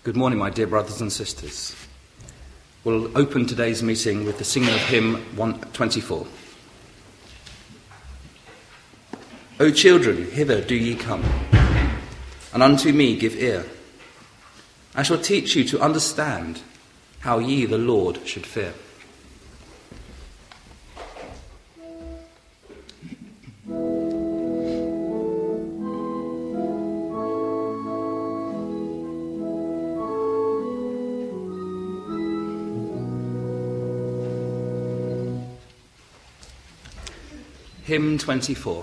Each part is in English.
Good morning, my dear brothers and sisters. We'll open today's meeting with the singing of hymn 124. O children, hither do ye come, and unto me give ear. I shall teach you to understand how ye the Lord should fear. Hymn 24.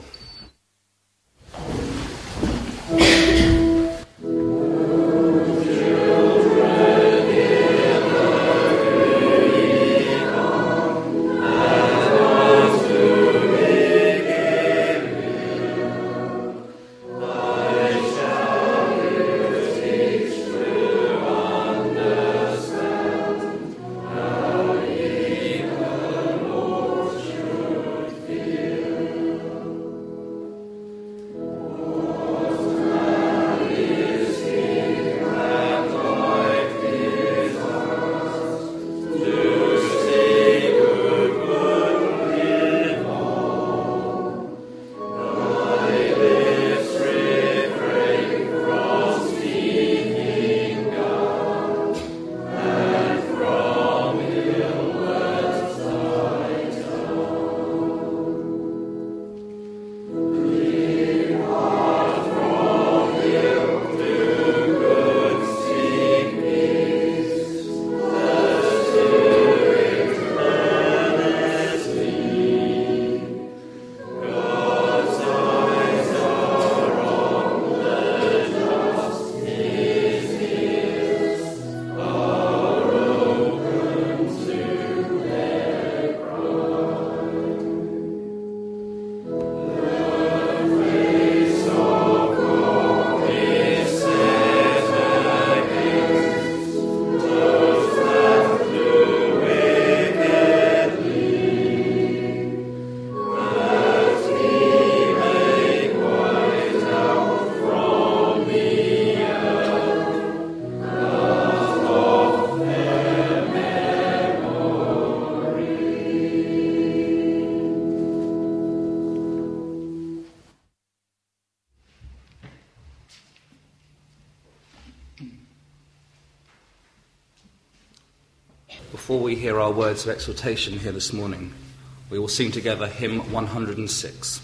Before we hear our words of exhortation here this morning, we will sing together hymn 106.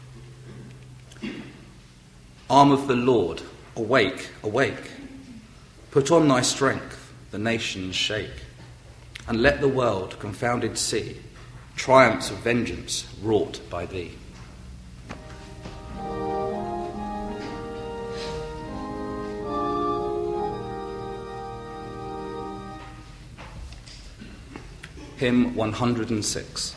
Arm of the Lord, awake, awake. Put on thy strength, the nations shake. And let the world confounded see triumphs of vengeance wrought by thee. Hymn 106.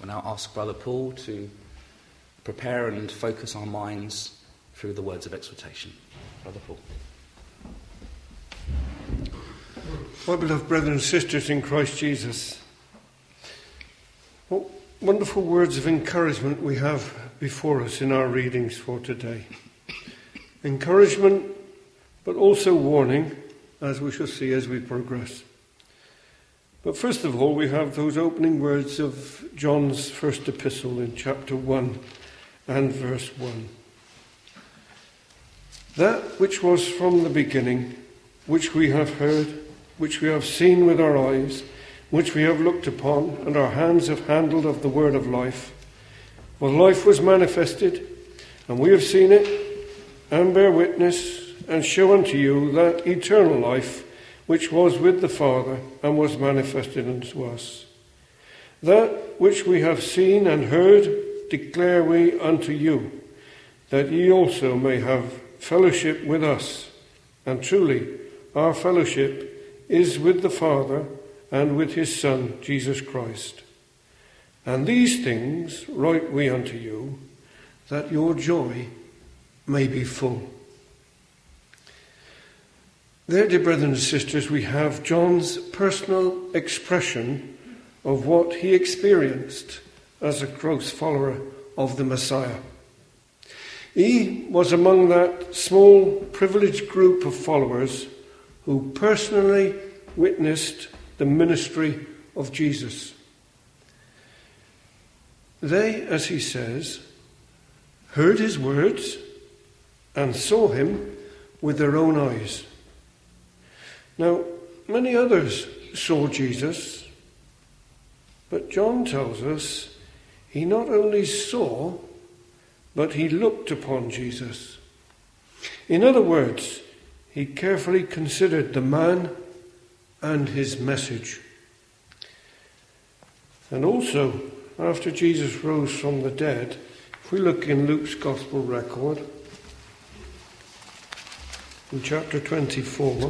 I now ask Brother Paul to prepare and focus our minds through the words of exhortation. Brother Paul. My beloved brothers and sisters in Christ Jesus, what wonderful words of encouragement we have before us in our readings for today. Encouragement, but also warning, as we shall see as we progress. But first of all, we have those opening words of John's first epistle in chapter 1 and verse 1. That which was from the beginning, which we have heard, which we have seen with our eyes, which we have looked upon, and our hands have handled of the word of life. For life was manifested, and we have seen it, and bear witness, and show unto you that eternal life, which was with the Father, and was manifested unto us. That which we have seen and heard declare we unto you, that ye also may have fellowship with us. And truly, our fellowship is with the Father and with his Son, Jesus Christ. And these things write we unto you, that your joy may be full. There, dear brothers and sisters, we have John's personal expression of what he experienced as a close follower of the Messiah. He was among that small, privileged group of followers who personally witnessed the ministry of Jesus. They, as he says, heard his words and saw him with their own eyes. Now, many others saw Jesus, but John tells us he not only saw, but he looked upon Jesus. In other words, he carefully considered the man and his message. And also, after Jesus rose from the dead, if we look in Luke's Gospel record, in chapter 24,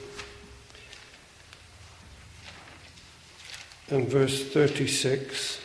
and verse 36,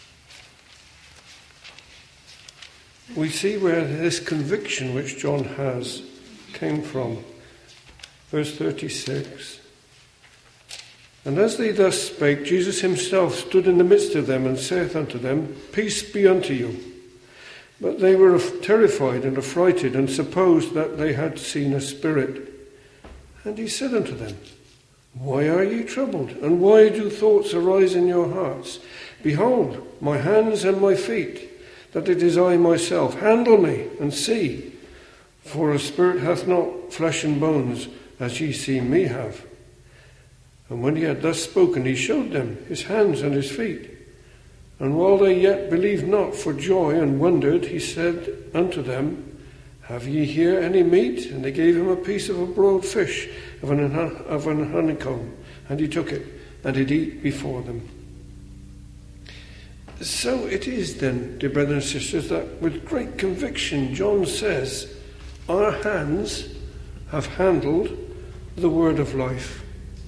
we see where this conviction which John has came from. Verse 36. And as they thus spake, Jesus himself stood in the midst of them and saith unto them, Peace be unto you. But they were terrified and affrighted, and supposed that they had seen a spirit. And he said unto them, Why are ye troubled? And why do thoughts arise in your hearts? Behold, my hands and my feet, that it is I myself. Handle me, and see. For a spirit hath not flesh and bones, as ye see me have. And when he had thus spoken, he showed them his hands and his feet. And while they yet believed not for joy and wondered, he said unto them, Have ye here any meat? And they gave him a piece of a broiled fish of an honeycomb. And he took it, and did eat before them. So it is then, dear brothers and sisters, that with great conviction John says, Our hands have handled the word of life.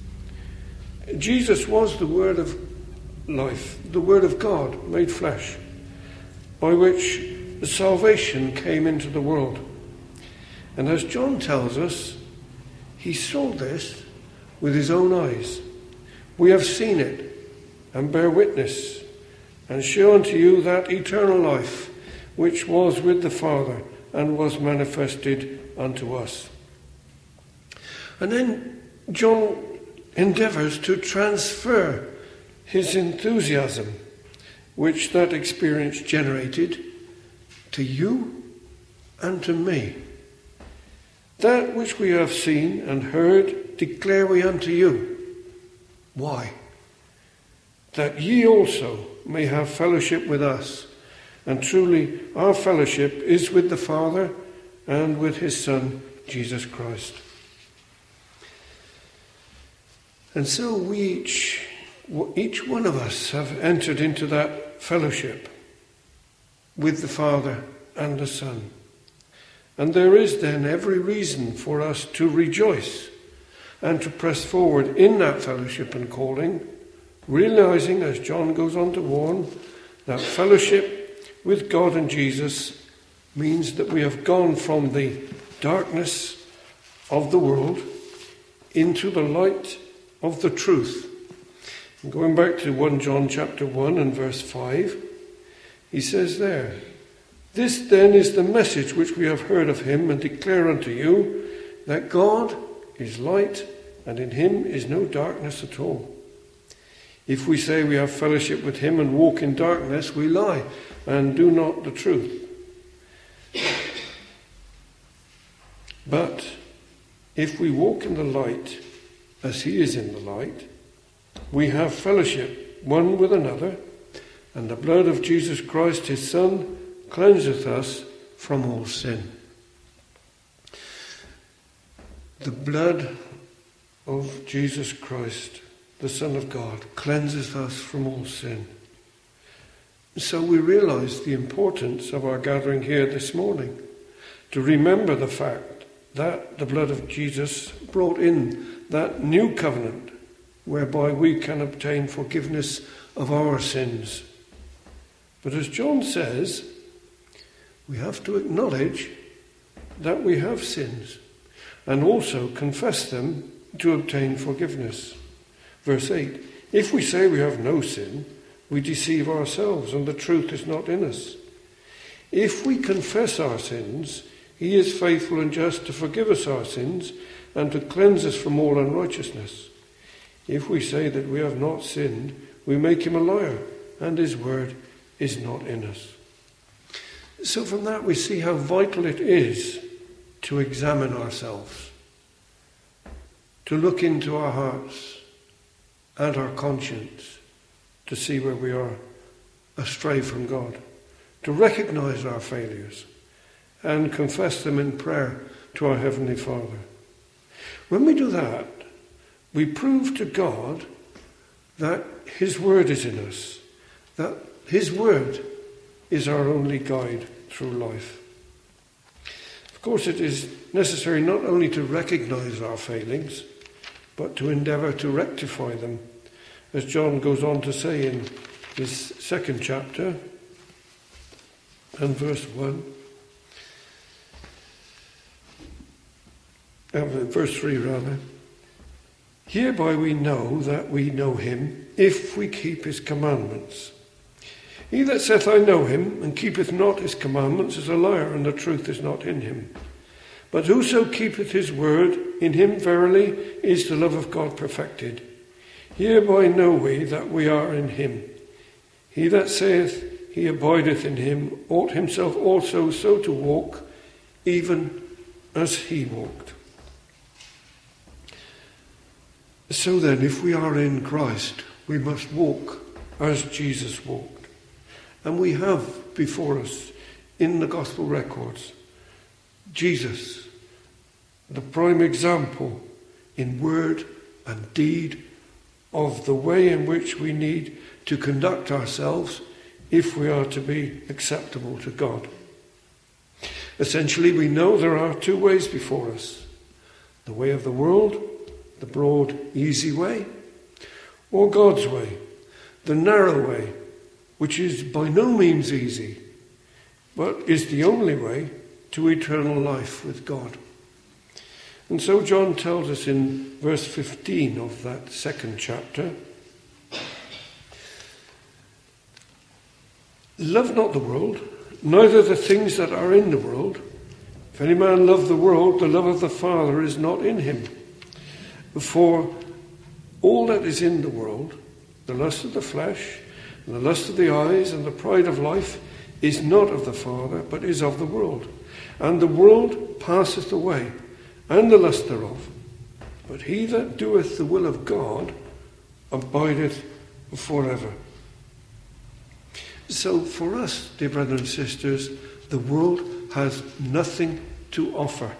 Jesus was the word of life, the word of God made flesh, by which the salvation came into the world. And as John tells us, he saw this with his own eyes. We have seen it and bear witness, and show unto you that eternal life which was with the Father and was manifested unto us. And then John endeavours to transfer his enthusiasm, which that experience generated, to you and to me. That which we have seen and heard declare we unto you. Why? That ye also may have fellowship with us. And truly our fellowship is with the Father and with his Son, Jesus Christ. And so we each one of us have entered into that fellowship with the Father and the Son. And there is then every reason for us to rejoice and to press forward in that fellowship and calling, realizing, as John goes on to warn, that fellowship with God and Jesus means that we have gone from the darkness of the world into the light of the truth. And going back to 1 John chapter 1 and verse 5, he says there, "This then is the message which we have heard of him and declare unto you, that God is light, and in him is no darkness at all. If we say we have fellowship with him and walk in darkness, we lie and do not the truth. But if we walk in the light, as he is in the light, we have fellowship one with another, and the blood of Jesus Christ his Son cleanseth us from all sin." The blood of Jesus Christ, the Son of God, cleanses us from all sin. So we realize the importance of our gathering here this morning, to remember the fact that the blood of Jesus brought in that new covenant whereby we can obtain forgiveness of our sins. But as John says, we have to acknowledge that we have sins and also confess them to obtain forgiveness. Verse 8, "If we say we have no sin, we deceive ourselves and the truth is not in us. If we confess our sins, he is faithful and just to forgive us our sins and to cleanse us from all unrighteousness. If we say that we have not sinned, we make him a liar and his word is not in us." So from that we see how vital it is to examine ourselves, to look into our hearts and our conscience to see where we are astray from God, to recognize our failures and confess them in prayer to our Heavenly Father. When we do that, we prove to God that his word is in us, that his word is our only guide through life. Of course, it is necessary not only to recognize our failings, but to endeavour to rectify them, as John goes on to say in his second chapter and verse 1. Verse 3 rather. "Hereby we know that we know him, if we keep his commandments. He that saith, I know him, and keepeth not his commandments, is a liar, and the truth is not in him. But whoso keepeth his word, in him verily is the love of God perfected. Hereby know we that we are in him. He that saith he abideth in him, ought himself also so to walk, even as he walked." So then, if we are in Christ, we must walk as Jesus walked. And we have before us, in the gospel records, Jesus, the prime example in word and deed of the way in which we need to conduct ourselves if we are to be acceptable to God. Essentially, we know there are two ways before us: the way of the world, the broad, easy way, or God's way, the narrow way, which is by no means easy, but is the only way to eternal life with God. And so John tells us in verse 15 of that second chapter, "Love not the world, neither the things that are in the world. If any man love the world, the love of the Father is not in him. For all that is in the world, the lust of the flesh, and the lust of the eyes, and the pride of life, is not of the Father, but is of the world. And the world passeth away, and the lust thereof. But he that doeth the will of God abideth forever." So for us, dear brothers and sisters, the world has nothing to offer.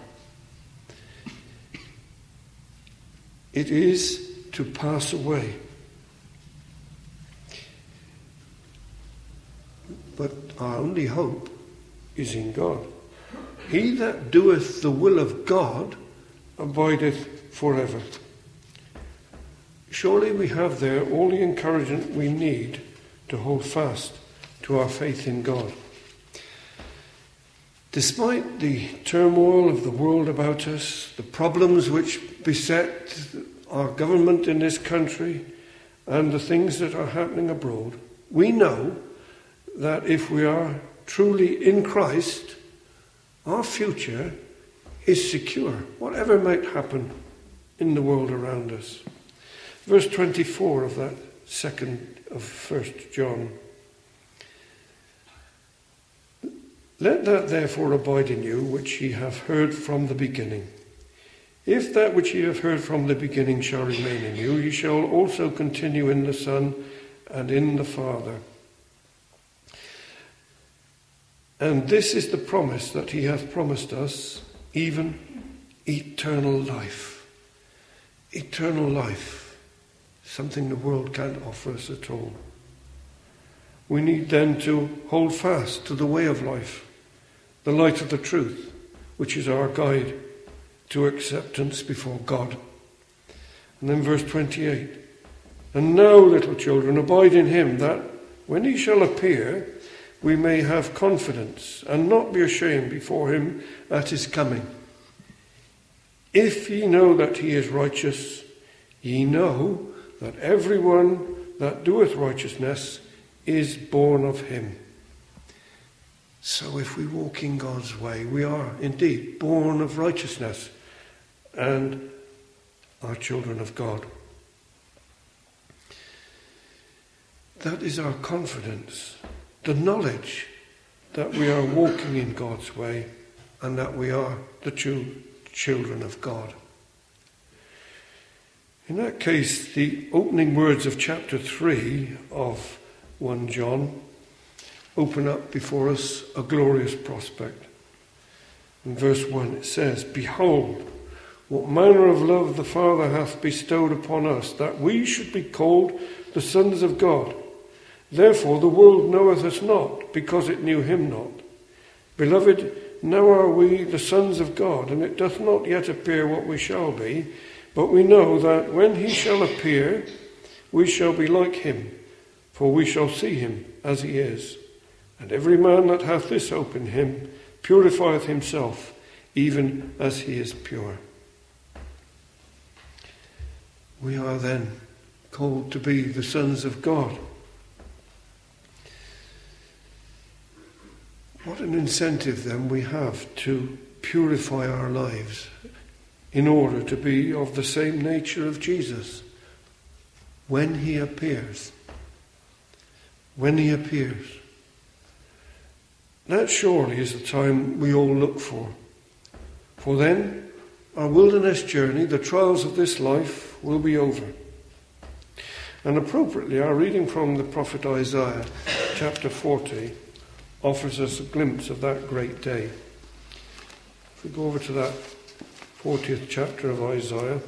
It is to pass away. But our only hope is in God. He that doeth the will of God abideth forever. Surely we have there all the encouragement we need to hold fast to our faith in God. Despite the turmoil of the world about us, the problems which beset our government in this country, and the things that are happening abroad, we know that if we are truly in Christ, our future is secure, whatever might happen in the world around us. Verse 24 of that second of 1 John. Let that therefore abide in you which ye have heard from the beginning. If that which ye have heard from the beginning shall remain in you, ye shall also continue in the Son and in the Father. And this is the promise that he hath promised us, even eternal life. Eternal life, something the world can't offer us at all. We need then to hold fast to the way of life, the light of the truth, which is our guide to acceptance before God. And then verse 28. And now, little children, abide in him, that when he shall appear, we may have confidence and not be ashamed before him at his coming. If ye know that he is righteous, ye know that every one that doeth righteousness is born of him. So if we walk in God's way, we are indeed born of righteousness and are children of God. That is our confidence, the knowledge that we are walking in God's way and that we are the true children of God. In that case, the opening words of chapter 3 of 1 John open up before us a glorious prospect. In verse 1 it says, Behold, what manner of love the Father hath bestowed upon us, that we should be called the sons of God. Therefore the world knoweth us not, because it knew him not. Beloved, now are we the sons of God, and it doth not yet appear what we shall be, but we know that when he shall appear, we shall be like him, for we shall see him as he is. And every man that hath this hope in him purifieth himself, even as he is pure. We are then called to be the sons of God. What an incentive then we have to purify our lives in order to be of the same nature of Jesus when he appears. When he appears. That surely is the time we all look for. For then our wilderness journey, the trials of this life, will be over. And appropriately, our reading from the prophet Isaiah, chapter 40, offers us a glimpse of that great day. If we go over to that 40th chapter of Isaiah,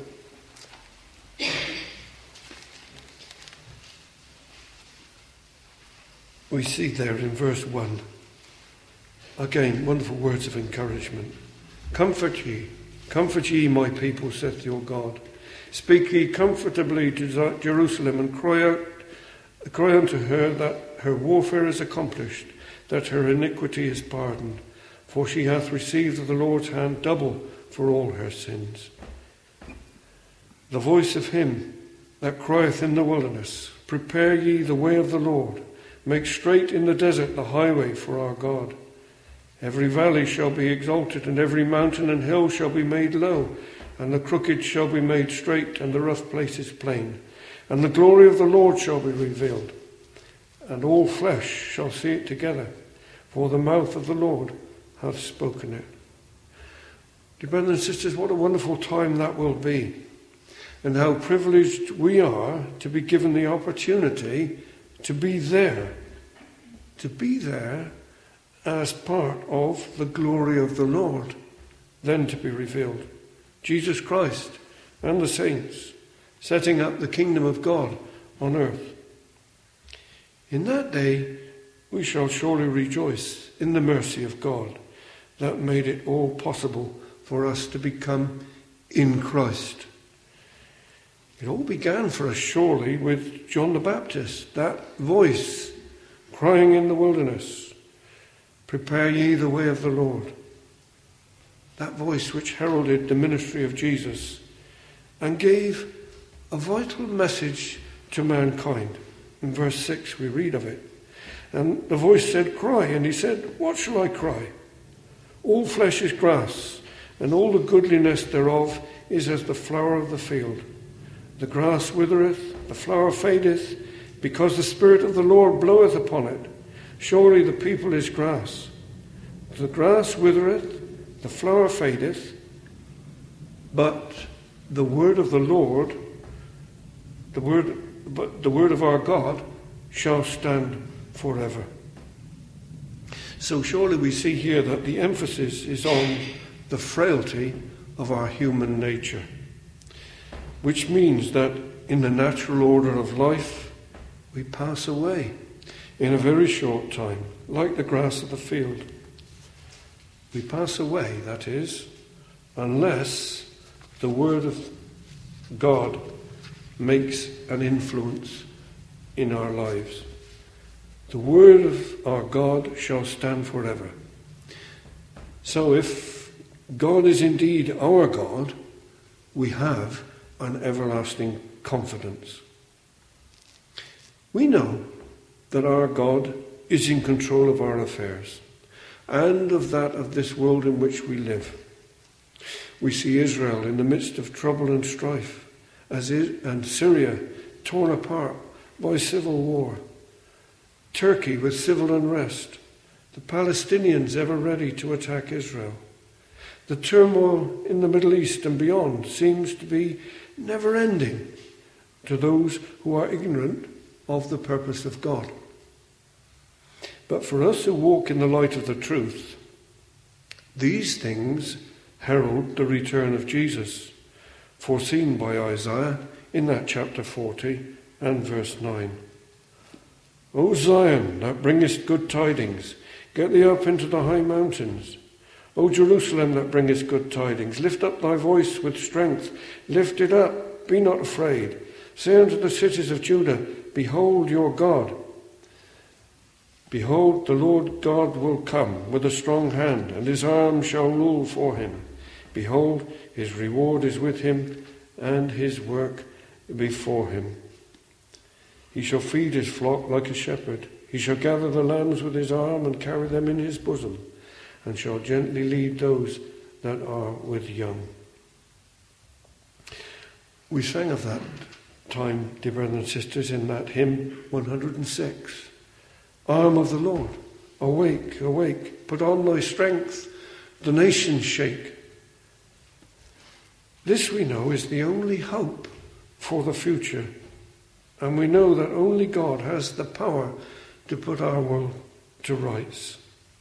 we see there in verse 1, again, wonderful words of encouragement. Comfort ye, my people, saith your God. Speak ye comfortably to Jerusalem, and cry unto her that her warfare is accomplished, that her iniquity is pardoned, for she hath received of the Lord's hand double for all her sins. The voice of him that crieth in the wilderness, Prepare ye the way of the Lord, make straight in the desert the highway for our God. Every valley shall be exalted, and every mountain and hill shall be made low, and the crooked shall be made straight, and the rough places plain. And the glory of the Lord shall be revealed, and all flesh shall see it together, for the mouth of the Lord hath spoken it. Dear brothers and sisters, what a wonderful time that will be, and how privileged we are to be given the opportunity to be there as part of the glory of the Lord, then to be revealed. Jesus Christ and the saints setting up the kingdom of God on earth. In that day we shall surely rejoice in the mercy of God that made it all possible for us to become in Christ. It all began for us surely with John the Baptist, that voice crying in the wilderness, prepare ye the way of the Lord. That voice which heralded the ministry of Jesus and gave a vital message to mankind. In verse 6 we read of it. And the voice said, cry. And he said, what shall I cry? All flesh is grass, and all the goodliness thereof is as the flower of the field. The grass withereth, the flower fadeth, because the Spirit of the Lord bloweth upon it. Surely the people is grass. The grass withereth, the flower fadeth, but the word of the Lord, the word of our God shall stand forever. So surely we see here that the emphasis is on the frailty of our human nature, which means that in the natural order of life, we pass away in a very short time, like the grass of the field. We pass away, that is, unless the word of God makes an influence in our lives. The word of our God shall stand forever. So if God is indeed our God, we have an everlasting confidence. We know that our God is in control of our affairs and of that of this world in which we live. We see Israel in the midst of trouble and strife, and Syria torn apart by civil war, Turkey with civil unrest, the Palestinians ever ready to attack Israel. The turmoil in the Middle East and beyond seems to be never ending to those who are ignorant of the purpose of God. But for us who walk in the light of the truth, these things herald the return of Jesus, foreseen by Isaiah in that chapter 40 and verse 9. O Zion, that bringest good tidings, get thee up into the high mountains. O Jerusalem, that bringest good tidings, lift up thy voice with strength, lift it up, be not afraid. Say unto the cities of Judah, behold your God. Behold, the Lord God will come with a strong hand, and his arm shall rule for him. Behold, his reward is with him, and his work before him. He shall feed his flock like a shepherd. He shall gather the lambs with his arm and carry them in his bosom, and shall gently lead those that are with young. We sang of that time, dear brothers and sisters, in that hymn 106. Arm of the Lord, awake, awake, put on thy strength, the nations shake. This we know is the only hope for the future, and we know that only God has the power to put our world to rights.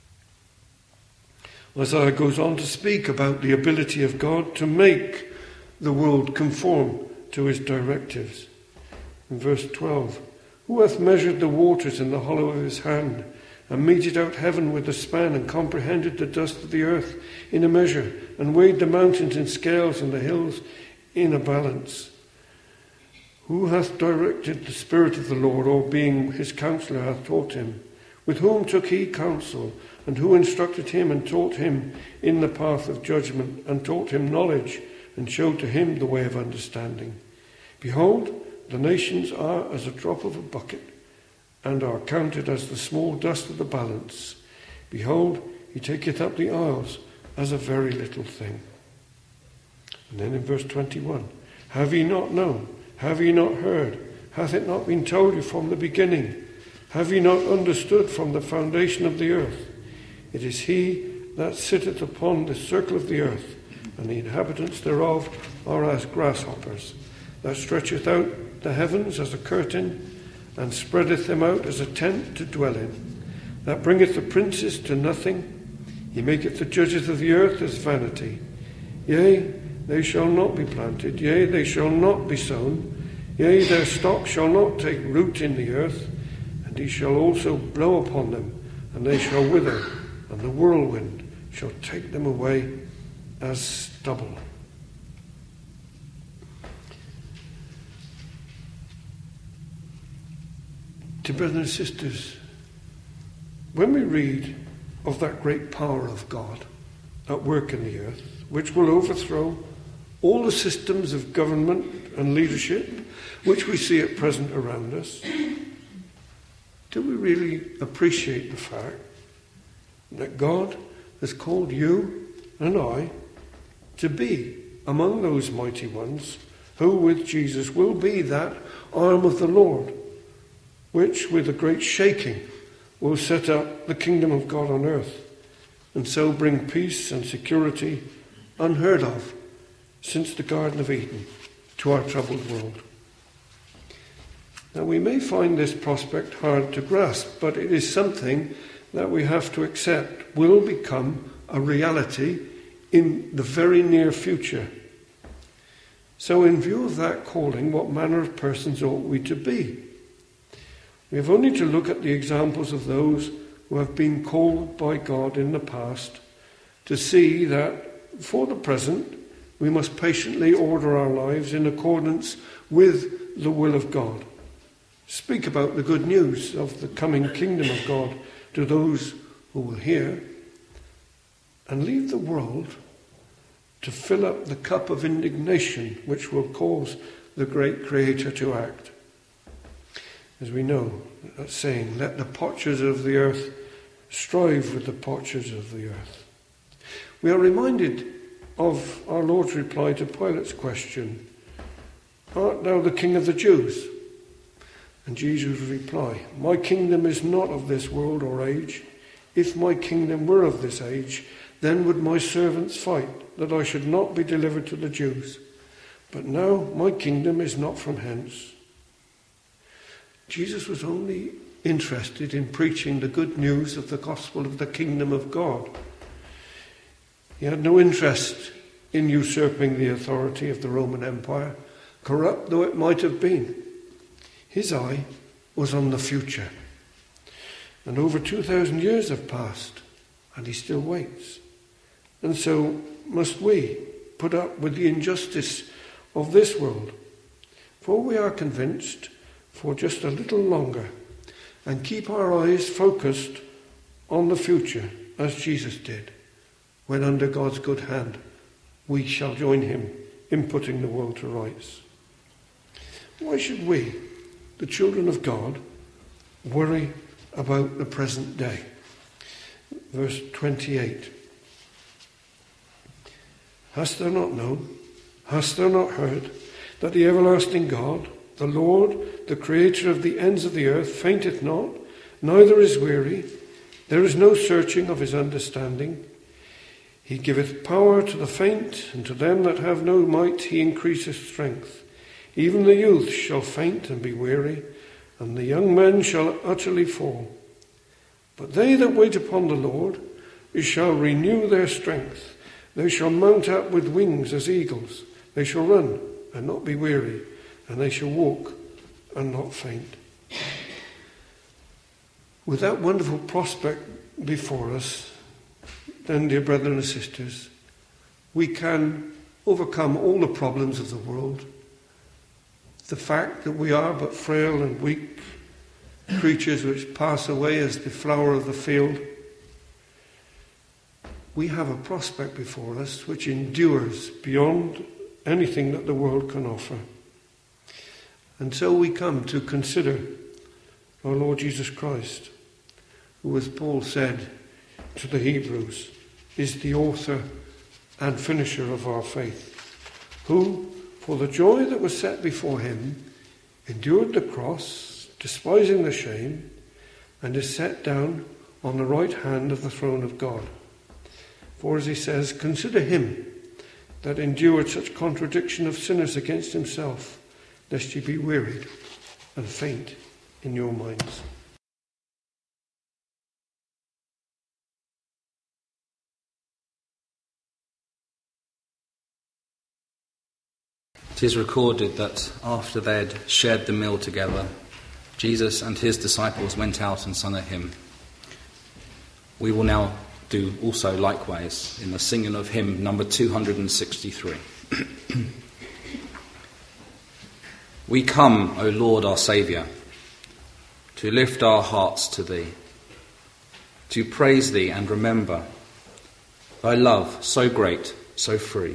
Isaiah goes on to speak about the ability of God to make the world conform to his directives. In verse 12, who hath measured the waters in the hollow of his hand, and meted out heaven with a span, and comprehended the dust of the earth in a measure, and weighed the mountains in scales and the hills in a balance? Who hath directed the Spirit of the Lord, or being his counselor hath taught him? With whom took he counsel, and who instructed him and taught him in the path of judgment, and taught him knowledge, and showed to him the way of understanding? Behold, the nations are as a drop of a bucket, and are counted as the small dust of the balance. Behold, he taketh up the isles as a very little thing. And then in verse 21, have ye not known? Have ye not heard? Hath it not been told you from the beginning? Have ye not understood from the foundation of the earth? It is he that sitteth upon the circle of the earth, and the inhabitants thereof are as grasshoppers, that stretcheth out the heavens as a curtain, and spreadeth them out as a tent to dwell in, that bringeth the princes to nothing. He maketh the judges of the earth as vanity. Yea, they shall not be planted, yea, they shall not be sown, yea, their stock shall not take root in the earth, and he shall also blow upon them, and they shall wither, and the whirlwind shall take them away as stubble. Dear brothers and sisters, when we read of that great power of God at work in the earth, which will overthrow all the systems of government and leadership which we see at present around us, do we really appreciate the fact that God has called you and I to be among those mighty ones who with Jesus will be that arm of the Lord, which with a great shaking will set up the kingdom of God on earth, and so bring peace and security unheard of since the Garden of Eden to our troubled world. Now we may find this prospect hard to grasp, but it is something that we have to accept will become a reality in the very near future. So in view of that calling, what manner of persons ought we to be? We have only to look at the examples of those who have been called by God in the past to see that for the present we must patiently order our lives in accordance with the will of God. Speak about the good news of the coming kingdom of God to those who will hear, and leave the world to fill up the cup of indignation which will cause the great Creator to act. As we know, that saying, let the potsherd of the earth strive with the potsherds of the earth. We are reminded of our Lord's reply to Pilate's question, art thou the King of the Jews? And Jesus' reply, my kingdom is not of this world or age. If my kingdom were of this age, then would my servants fight, that I should not be delivered to the Jews. But now my kingdom is not from hence. Jesus was only interested in preaching the good news of the gospel of the kingdom of God. He had no interest in usurping the authority of the Roman Empire, corrupt though it might have been. His eye was on the future. And over 2,000 years have passed, and he still waits. And so must we put up with the injustice of this world, for we are convinced for just a little longer, and keep our eyes focused on the future as Jesus did, when under God's good hand we shall join him in putting the world to rights. Why should we, the children of God, worry about the present day? Verse 28. Hast thou not known, hast thou not heard, that the everlasting God, the Lord, the Creator of the ends of the earth, fainteth not, neither is weary. There is no searching of his understanding. He giveth power to the faint, and to them that have no might he increaseth strength. Even the youth shall faint and be weary, and the young men shall utterly fall. But they that wait upon the Lord shall renew their strength. They shall mount up with wings as eagles. They shall run and not be weary, and they shall walk and not faint. With that wonderful prospect before us, then, dear brethren and sisters, we can overcome all the problems of the world. The fact that we are but frail and weak creatures which pass away as the flower of the field. We have a prospect before us which endures beyond anything that the world can offer. And so we come to consider our Lord Jesus Christ, who, as Paul said to the Hebrews, is the author and finisher of our faith, who, for the joy that was set before him, endured the cross, despising the shame, and is set down on the right hand of the throne of God. For, as he says, consider him that endured such contradiction of sinners against himself, lest ye be wearied and faint in your minds. It is recorded that after they had shared the meal together, Jesus and his disciples went out and sung a hymn. We will now do also likewise in the singing of hymn number 263. We come, O Lord our Saviour, to lift our hearts to thee. to praise thee and remember thy love so great, so free.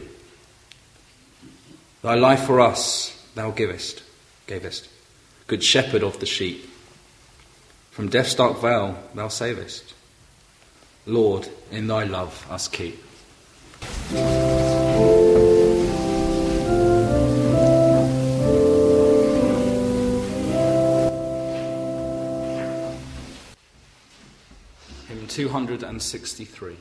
Thy life for us thou gavest, good shepherd of the sheep. From death's dark vale thou savest. Lord, in thy love us keep. Hymn 263.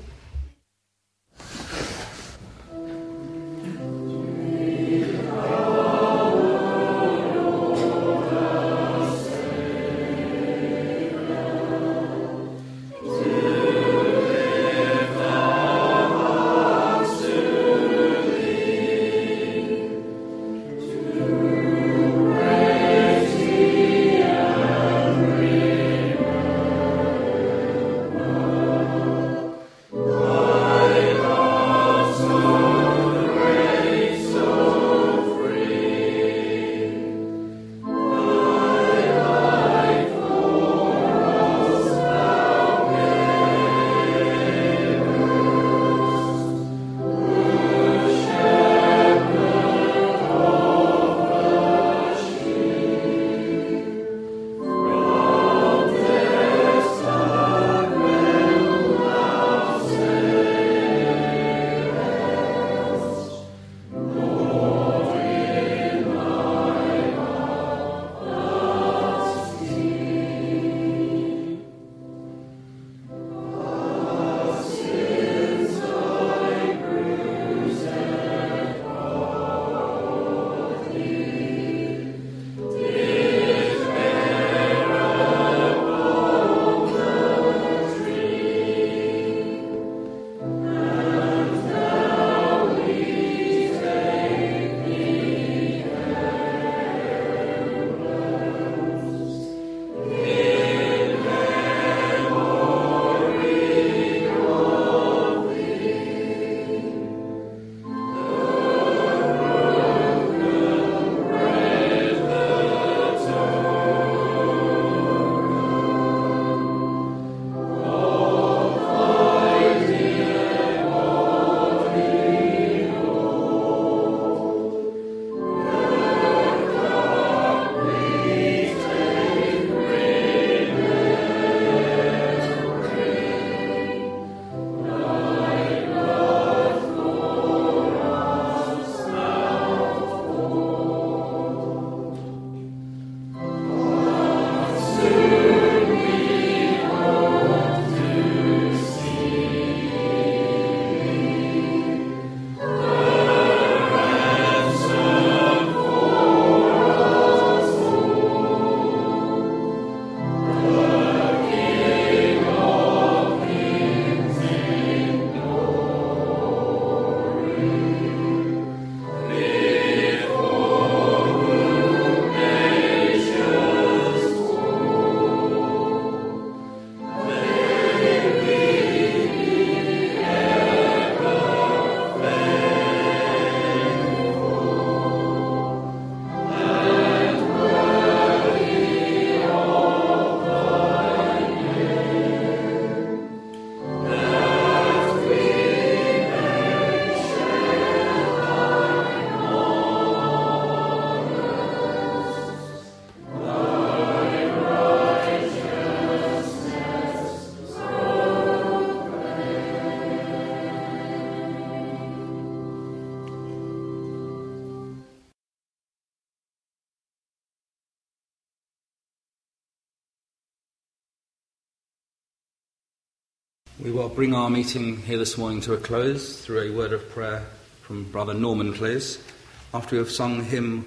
We will bring our meeting here this morning to a close through a word of prayer from Brother Norman, please, after we have sung hymn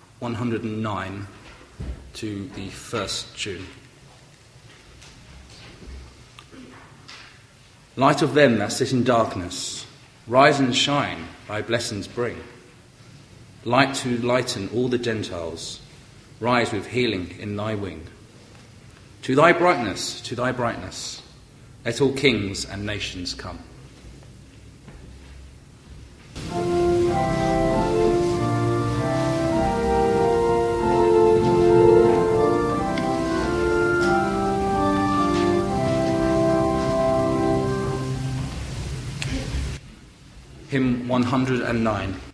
109 to the first tune. Light of them that sit in darkness, rise and shine, thy blessings bring. Light to lighten all the Gentiles, rise with healing in thy wing. To thy brightness, let all kings and nations come. 109.